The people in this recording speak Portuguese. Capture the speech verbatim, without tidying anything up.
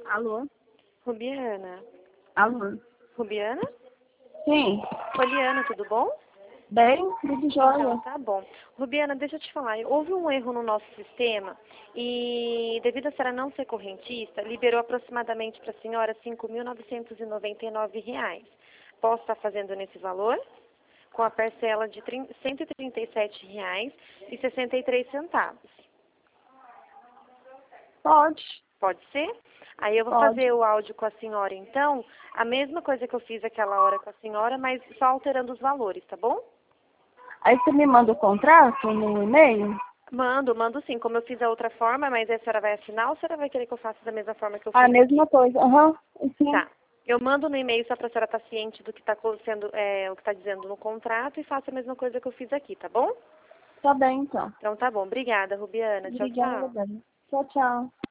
Alô? Rubiana. Alô? Rubiana? Sim. Poliana, tudo bom? Bem, tudo jóia. Então, tá bom. Rubiana, deixa eu te falar, houve um erro no nosso sistema e, devido a senhora não ser correntista, liberou aproximadamente para a senhora cinco mil novecentos e noventa e nove reais. Posso estar fazendo nesse valor? Com a parcela de cento e trinta e sete reais e sessenta e três centavos. Pode. Pode ser? Aí eu vou Pode. fazer o áudio com a senhora, então, a mesma coisa que eu fiz aquela hora com a senhora, mas só alterando os valores, tá bom? Aí você me manda o contrato no e-mail? Mando, mando sim, como eu fiz a outra forma, mas a senhora vai assinar ou a senhora vai querer que eu faça da mesma forma que eu A fiz aqui? mesma coisa. Aham. Sim. Tá. Eu mando no e-mail só para a senhora estar ciente do que está sendo, é, o que está dizendo no contrato e faça a mesma coisa que eu fiz aqui, tá bom? Tá bem, então. Então tá bom. Obrigada, Rubiana. Tchau, Obrigada, tchau. Dani. Tchau, tchau.